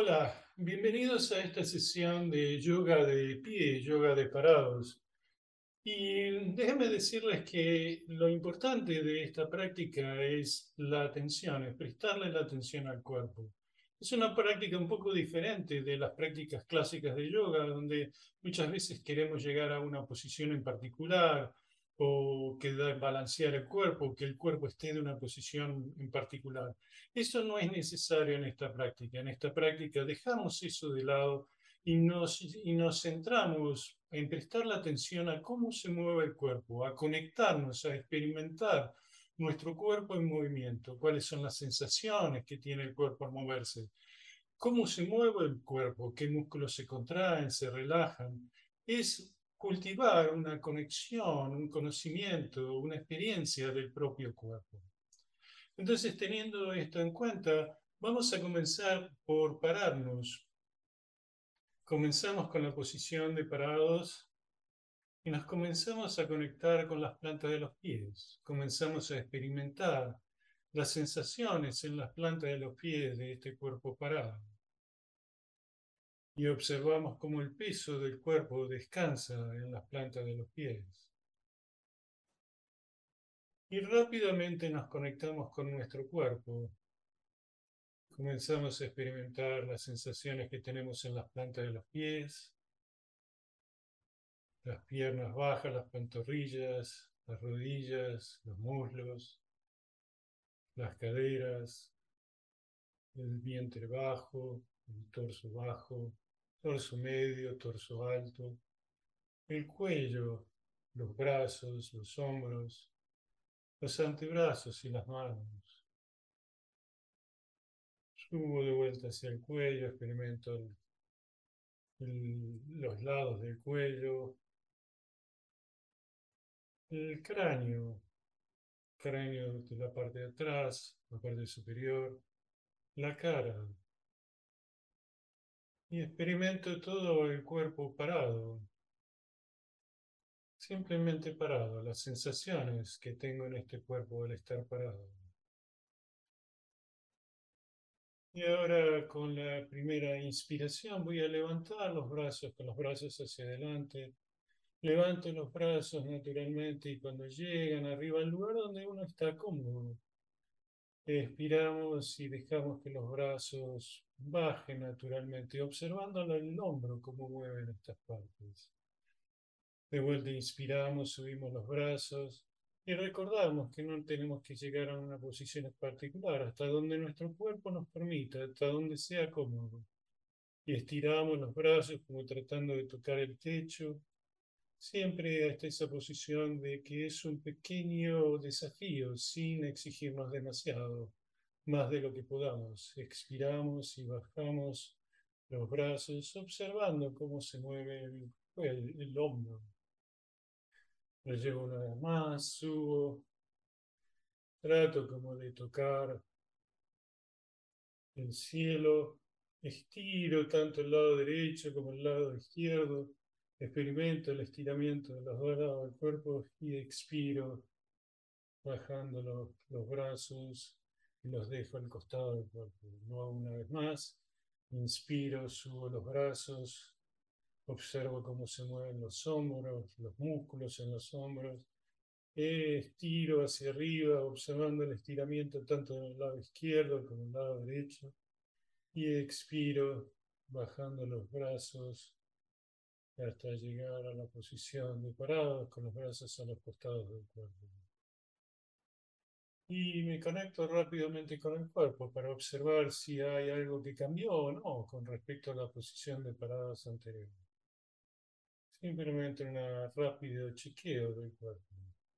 Hola, bienvenidos a esta sesión de yoga de pie, yoga de parados. Y déjenme decirles que lo importante de esta práctica es la atención, es prestarle la atención al cuerpo. Es una práctica un poco diferente de las prácticas clásicas de yoga, donde muchas veces queremos llegar a una posición en particular o balancear el cuerpo, que el cuerpo esté de una posición en particular. Eso no es necesario en esta práctica. En esta práctica dejamos eso de lado y nos centramos en prestar la atención a cómo se mueve el cuerpo, a conectarnos, a experimentar nuestro cuerpo en movimiento, cuáles son las sensaciones que tiene el cuerpo al moverse, cómo se mueve el cuerpo, qué músculos se contraen, se relajan. Es cultivar una conexión, un conocimiento, una experiencia del propio cuerpo. Entonces, teniendo esto en cuenta, vamos a comenzar por pararnos. Comenzamos con la posición de parados y nos comenzamos a conectar con las plantas de los pies. Comenzamos a experimentar las sensaciones en las plantas de los pies de este cuerpo parado. Y observamos cómo el peso del cuerpo descansa en las plantas de los pies. Y rápidamente nos conectamos con nuestro cuerpo. Comenzamos a experimentar las sensaciones que tenemos en las plantas de los pies, las piernas bajas, las pantorrillas, las rodillas, los muslos, las caderas, el vientre bajo, el torso medio, torso alto, el cuello, los brazos, los hombros, los antebrazos y las manos. Subo de vuelta hacia el cuello, experimento los lados del cuello, el cráneo de la parte de atrás, la parte superior, la cara, y experimento todo el cuerpo parado, simplemente parado, las sensaciones que tengo en este cuerpo al estar parado. Y ahora con la primera inspiración voy a levantar los brazos con los brazos hacia adelante. Levanto los brazos naturalmente y cuando llegan arriba al lugar donde uno está cómodo, expiramos y dejamos que los brazos bajen naturalmente, observando el hombro, cómo mueven estas partes. De vuelta inspiramos, subimos los brazos y recordamos que no tenemos que llegar a una posición en particular, hasta donde nuestro cuerpo nos permita, hasta donde sea cómodo. Y estiramos los brazos como tratando de tocar el techo, siempre hasta esa posición de que es un pequeño desafío sin exigirnos demasiado, más de lo que podamos. Expiramos y bajamos los brazos, observando cómo se mueve el hombro. Lo llevo una vez más, subo, trato como de tocar el cielo, estiro tanto el lado derecho como el lado izquierdo, experimento el estiramiento de los dos lados del cuerpo y expiro, bajando los brazos y los dejo al costado del cuerpo. Lo hago una vez más, inspiro, subo los brazos, observo cómo se mueven los hombros, los músculos en los hombros. Estiro hacia arriba, observando el estiramiento tanto del lado izquierdo como del lado derecho. Y expiro, bajando los brazos hasta llegar a la posición de parados con los brazos a los costados del cuerpo. Y me conecto rápidamente con el cuerpo para observar si hay algo que cambió o no con respecto a la posición de parados anterior. Simplemente un rápido chequeo del cuerpo.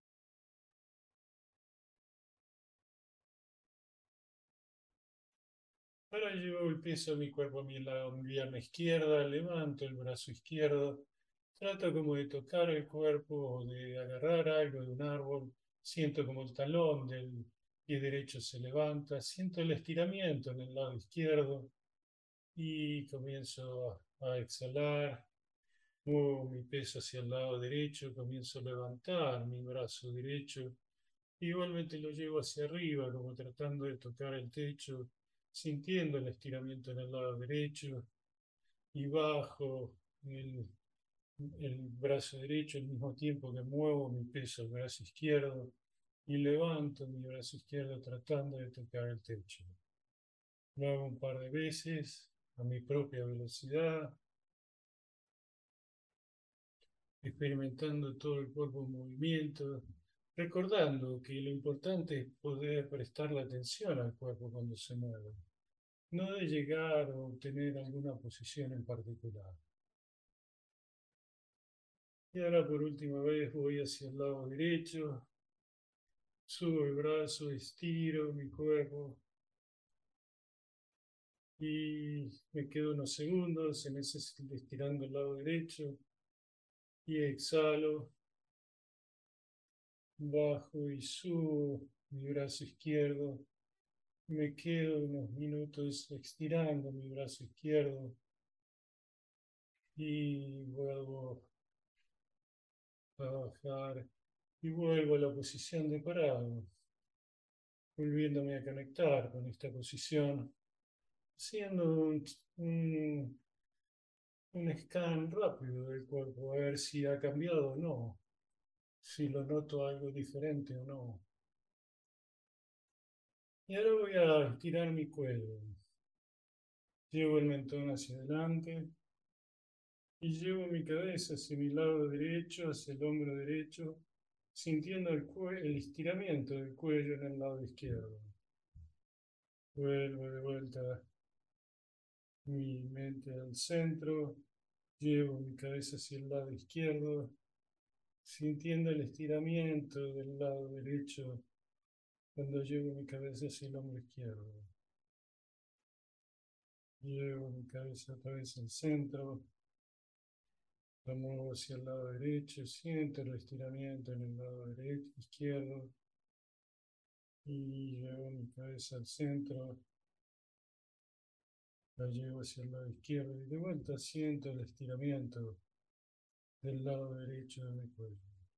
Ahora llevo el peso de mi cuerpo a mi pierna izquierda, levanto el brazo izquierdo, trato como de tocar el cuerpo o de agarrar algo de un árbol, siento como el talón del pie derecho se levanta, siento el estiramiento en el lado izquierdo y comienzo a exhalar, muevo mi peso hacia el lado derecho, comienzo a levantar mi brazo derecho, igualmente lo llevo hacia arriba como tratando de tocar el techo sintiendo el estiramiento en el lado derecho y bajo el, el brazo derecho al mismo tiempo que muevo mi peso al brazo izquierdo y levanto mi brazo izquierdo tratando de tocar el techo. Lo hago un par de veces a mi propia velocidad, experimentando todo el cuerpo en movimiento, recordando que lo importante es poder prestar la atención al cuerpo cuando se mueve, no de llegar o obtener alguna posición en particular. Y ahora por última vez voy hacia el lado derecho, subo el brazo, estiro mi cuerpo y me quedo unos segundos en ese estirando el lado derecho y exhalo, bajo y subo mi brazo izquierdo. Me quedo unos minutos estirando mi brazo izquierdo y vuelvo a bajar y vuelvo a la posición de parado, volviéndome a conectar con esta posición, haciendo un scan rápido del cuerpo, a ver si ha cambiado o no, si lo noto algo diferente o no. Y ahora voy a estirar mi cuello. Llevo el mentón hacia adelante y llevo mi cabeza hacia mi lado derecho, hacia el hombro derecho, sintiendo el estiramiento del cuello en el lado izquierdo. Vuelvo de vuelta mi mente al centro, llevo mi cabeza hacia el lado izquierdo, sintiendo el estiramiento del lado derecho cuando llevo mi cabeza hacia el hombro izquierdo. Llevo mi cabeza otra vez al centro, la muevo hacia el lado derecho, siento el estiramiento en el lado derecho, izquierdo, y llevo mi cabeza al centro, la llevo hacia el lado izquierdo y de vuelta siento el estiramiento del lado derecho de mi cuello.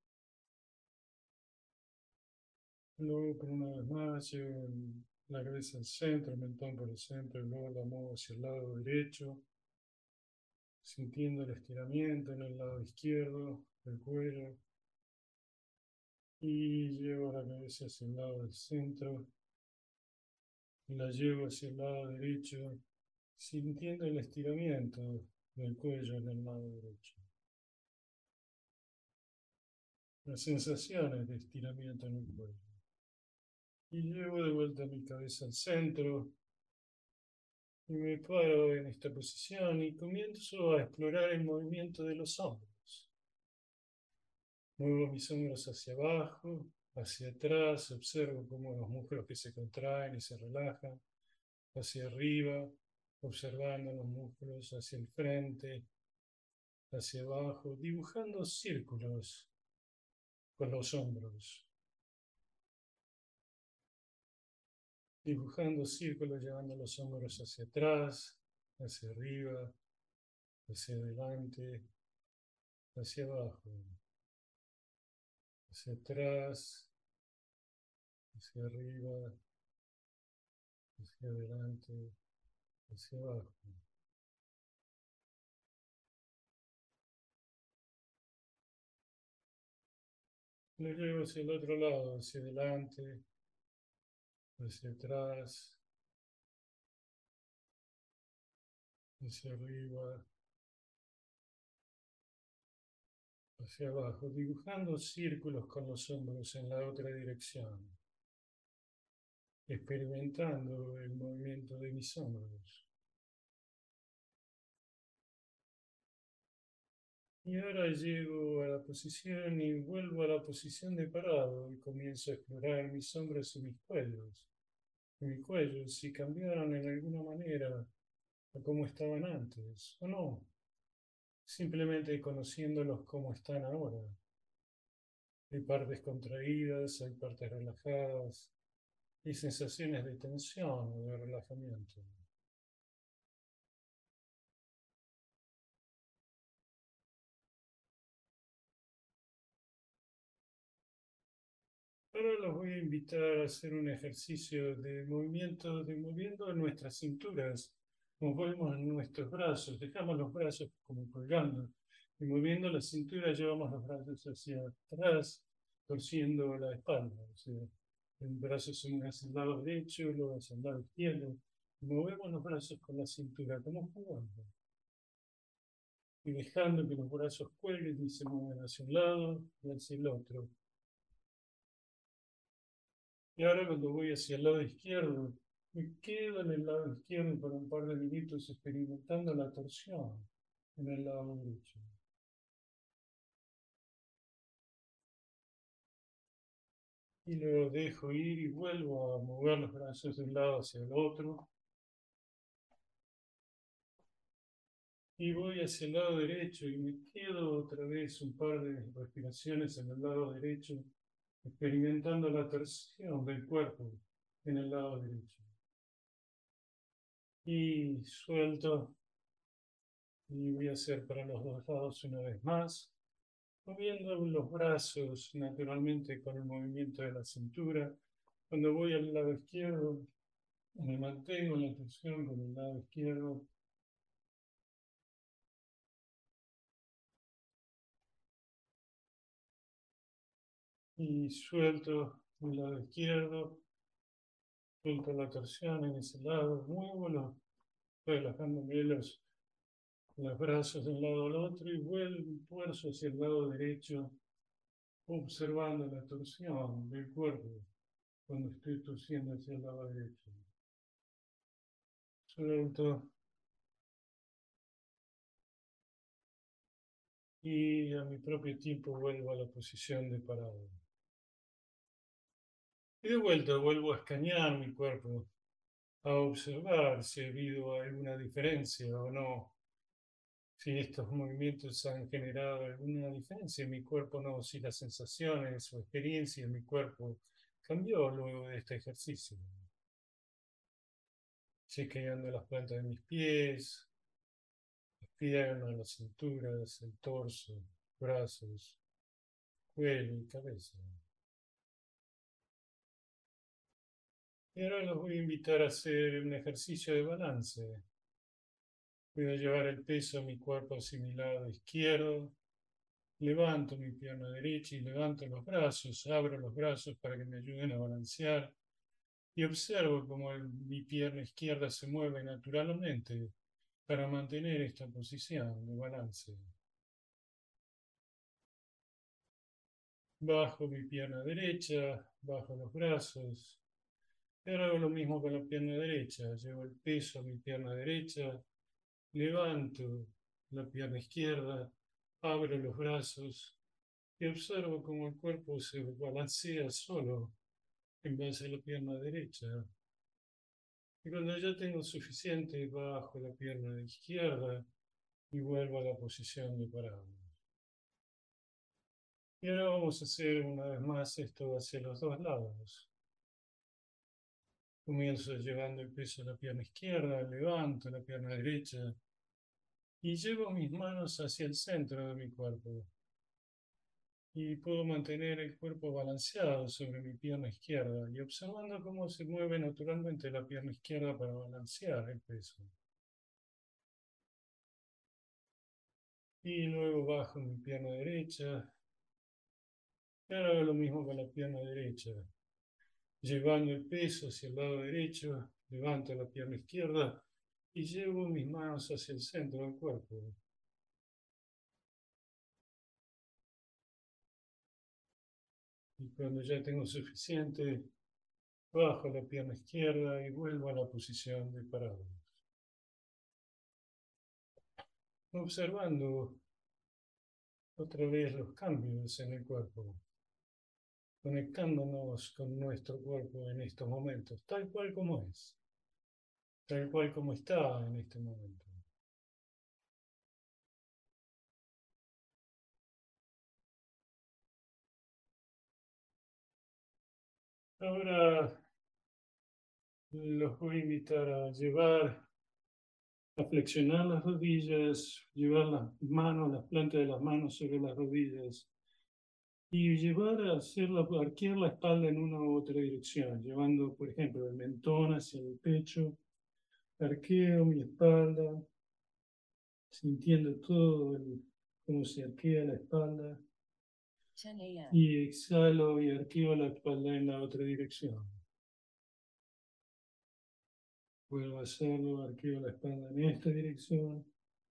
Luego, por una vez más, llevo la cabeza al centro, el mentón por el centro, y luego la muevo hacia el lado derecho, sintiendo el estiramiento en el lado izquierdo del cuello, y llevo la cabeza hacia el lado del centro, y la llevo hacia el lado derecho, sintiendo el estiramiento del cuello en el lado derecho. Las sensaciones de estiramiento en el cuello. Y llevo de vuelta mi cabeza al centro y me paro en esta posición y comienzo a explorar el movimiento de los hombros. Muevo mis hombros hacia abajo, hacia atrás, observo cómo los músculos que se contraen y se relajan, hacia arriba, observando los músculos hacia el frente, hacia abajo, dibujando círculos con los hombros, dibujando círculos llevando los hombros hacia atrás, hacia arriba, hacia adelante, hacia abajo, hacia atrás, hacia arriba, hacia adelante, hacia abajo. Lo llevo hacia el otro lado, hacia adelante, hacia atrás, hacia arriba, hacia abajo, dibujando círculos con los hombros en la otra dirección, experimentando el movimiento de mis hombros. Y ahora llego a la posición y vuelvo a la posición de parado y comienzo a explorar mis hombros y mis cuellos. Mi cuello, si cambiaron en alguna manera a cómo estaban antes o no, simplemente conociéndolos como están ahora. Hay partes contraídas, hay partes relajadas, y sensaciones de tensión o de relajamiento. Ahora los voy a invitar a hacer un ejercicio de movimiento, de moviendo nuestras cinturas, movemos nuestros brazos, dejamos los brazos como colgando, y moviendo la cintura llevamos los brazos hacia atrás, torciendo la espalda. O sea, el brazo se mueve hacia el lado derecho, luego hacia el lado izquierdo, y movemos los brazos con la cintura, como jugando, y dejando que los brazos cuelguen y se muevan hacia un lado y hacia el otro. Y ahora cuando voy hacia el lado izquierdo, me quedo en el lado izquierdo por un par de minutos experimentando la torsión en el lado derecho. Y luego dejo ir y vuelvo a mover los brazos de un lado hacia el otro. Y voy hacia el lado derecho y me quedo otra vez un par de respiraciones en el lado derecho, experimentando la torsión del cuerpo en el lado derecho. Y suelto y voy a hacer para los dos lados una vez más, moviendo los brazos naturalmente con el movimiento de la cintura. Cuando voy al lado izquierdo, me mantengo en la tensión con el lado izquierdo y suelto el lado izquierdo, suelto la torsión en ese lado, muevo relajándome los brazos de un lado al otro y vuelvo el torso hacia el lado derecho, observando la torsión del cuerpo cuando estoy torciendo hacia el lado derecho. Suelto y a mi propio tiempo vuelvo a la posición de parado. Y de vuelta vuelvo a escanear mi cuerpo, a observar si ha habido alguna diferencia o no, si estos movimientos han generado alguna diferencia en mi cuerpo o no, si las sensaciones o experiencia en mi cuerpo cambió luego de este ejercicio. Chequeando las plantas de mis pies, las piernas, las cinturas, el torso, brazos, cuello y cabeza. Y ahora los voy a invitar a hacer un ejercicio de balance. Voy a llevar el peso a mi cuerpo hacia mi lado izquierdo. Levanto mi pierna derecha y levanto los brazos. Abro los brazos para que me ayuden a balancear. Y observo cómo mi pierna izquierda se mueve naturalmente para mantener esta posición de balance. Bajo mi pierna derecha, bajo los brazos. Y ahora hago lo mismo con la pierna derecha. Llevo el peso a mi pierna derecha. Levanto la pierna izquierda, abro los brazos y observo cómo el cuerpo se balancea solo en base a la pierna derecha. Y cuando ya tengo suficiente, bajo la pierna izquierda y vuelvo a la posición de parado. Y ahora vamos a hacer una vez más esto hacia los dos lados. Comienzo llevando el peso a la pierna izquierda, levanto la pierna derecha y llevo mis manos hacia el centro de mi cuerpo. Y puedo mantener el cuerpo balanceado sobre mi pierna izquierda y observando cómo se mueve naturalmente la pierna izquierda para balancear el peso. Y luego bajo mi pierna derecha. Y ahora hago lo mismo con la pierna derecha. Llevando el peso hacia el lado derecho, levanto la pierna izquierda y llevo mis manos hacia el centro del cuerpo. Y cuando ya tengo suficiente, bajo la pierna izquierda y vuelvo a la posición de parado. Observando otra vez los cambios en el cuerpo, conectándonos con nuestro cuerpo en estos momentos, tal cual como es, tal cual como está en este momento. Ahora los voy a invitar a flexionar las rodillas, llevar las manos, las plantas de las manos sobre las rodillas y llevar a arquear la espalda en una u otra dirección, llevando, por ejemplo, el mentón hacia el pecho, arqueo mi espalda, sintiendo cómo se arquea la espalda, y exhalo y arqueo la espalda en la otra dirección. Vuelvo a hacerlo, arqueo la espalda en esta dirección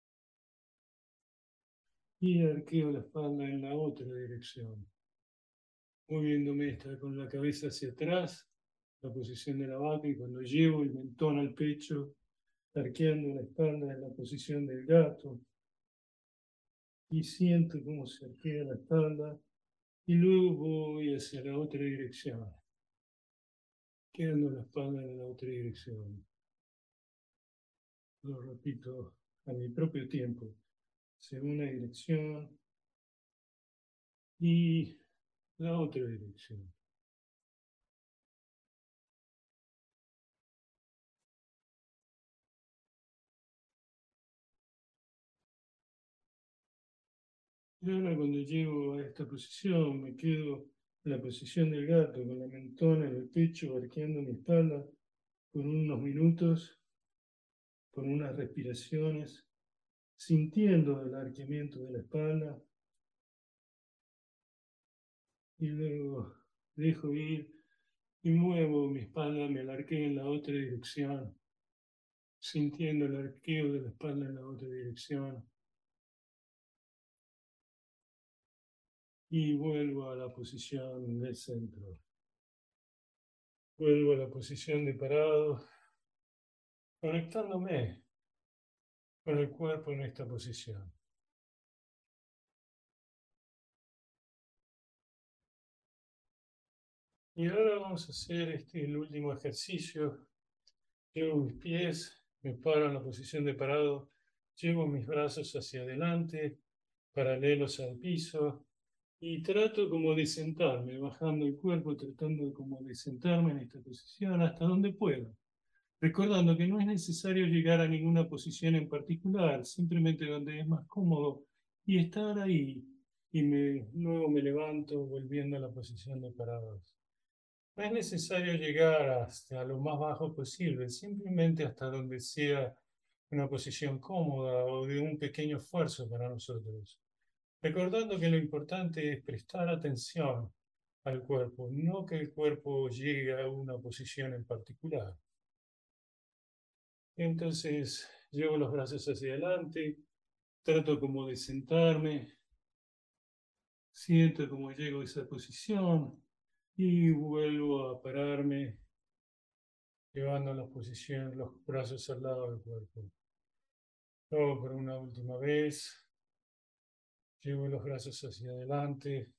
y arqueo la espalda en la otra dirección, moviéndome con la cabeza hacia atrás, la posición de la vaca, y cuando llevo el mentón al pecho, arqueando la espalda en la posición del gato, y siento cómo se arquea la espalda, y luego voy hacia la otra dirección, quedando la espalda en la otra dirección. Lo repito a mi propio tiempo, hacia una dirección y la otra dirección. Y ahora cuando llego a esta posición, me quedo en la posición del gato, con la mentona en el pecho, arqueando mi espalda, por unos minutos, con unas respiraciones, sintiendo el arqueamiento de la espalda, y luego dejo ir y muevo mi espalda, me la arqueo en la otra dirección, sintiendo el arqueo de la espalda en la otra dirección, y vuelvo a la posición del centro. Vuelvo a la posición de parado, conectándome con el cuerpo en esta posición. Y ahora vamos a hacer el último ejercicio. Llevo mis pies, me paro en la posición de parado, llevo mis brazos hacia adelante, paralelos al piso, y trato como de sentarme, bajando el cuerpo, tratando de como de sentarme en esta posición hasta donde pueda. Recordando que no es necesario llegar a ninguna posición en particular, simplemente donde es más cómodo, y estar ahí. Y luego me levanto volviendo a la posición de parados. No es necesario llegar hasta lo más bajo posible, simplemente hasta donde sea una posición cómoda o de un pequeño esfuerzo para nosotros. Recordando que lo importante es prestar atención al cuerpo, no que el cuerpo llegue a una posición en particular. Entonces llevo los brazos hacia adelante, trato como de sentarme, siento como llego a esa posición y vuelvo a pararme, llevando los brazos al lado del cuerpo. Luego por una última vez, llevo los brazos hacia adelante,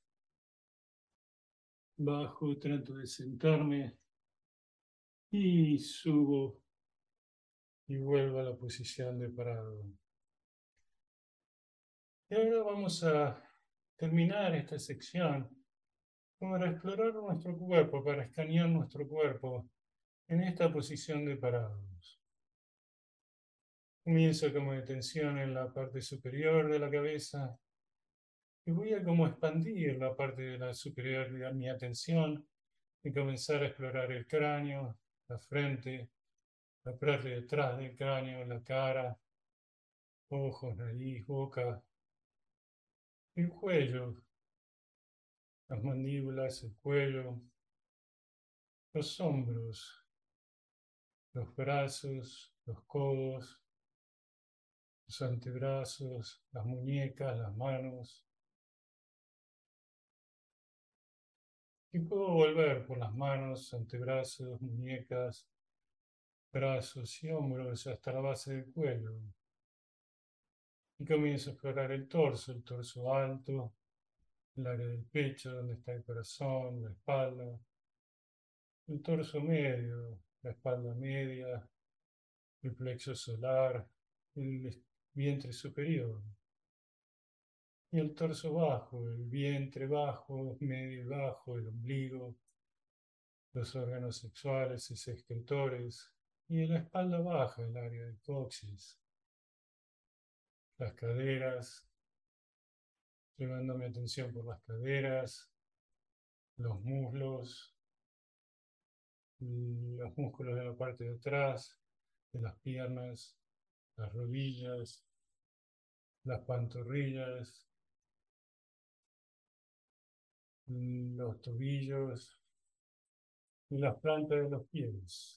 bajo, trato de sentarme y subo y vuelvo a la posición de parado. Y ahora vamos a terminar esta sección para explorar nuestro cuerpo, para escanear nuestro cuerpo en esta posición de parados. Comienzo como de tensión en la parte superior de la cabeza y voy a como expandir la parte de la superior de mi atención y comenzar a explorar el cráneo, la frente, la parte de detrás del cráneo, la cara, ojos, nariz, boca, el cuello, las mandíbulas, el cuello, los hombros, los brazos, los codos, los antebrazos, las muñecas, las manos. Y puedo volver por las manos, antebrazos, muñecas, brazos y hombros hasta la base del cuello. Y comienzo a explorar el torso alto, el área del pecho, donde está el corazón, la espalda, el torso medio, la espalda media, el plexo solar, el vientre superior. Y el torso bajo, el vientre bajo, medio y bajo, el ombligo, los órganos sexuales y excretores, y la espalda baja, el área del coxis, las caderas, llevando mi atención por las caderas, los muslos, los músculos de la parte de atrás, de las piernas, las rodillas, las pantorrillas, los tobillos y las plantas de los pies.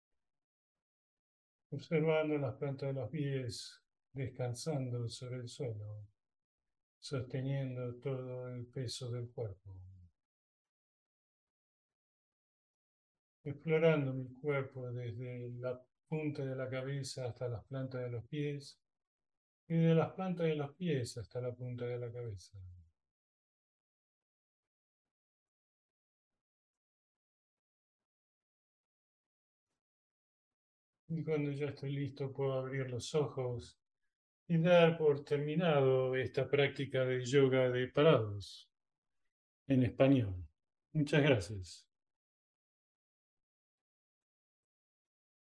Observando las plantas de los pies descansando sobre el suelo, sosteniendo todo el peso del cuerpo. Explorando mi cuerpo desde la punta de la cabeza hasta las plantas de los pies y de las plantas de los pies hasta la punta de la cabeza. Y cuando ya estoy listo puedo abrir los ojos y dar por terminado esta práctica de yoga de parados en español. Muchas gracias.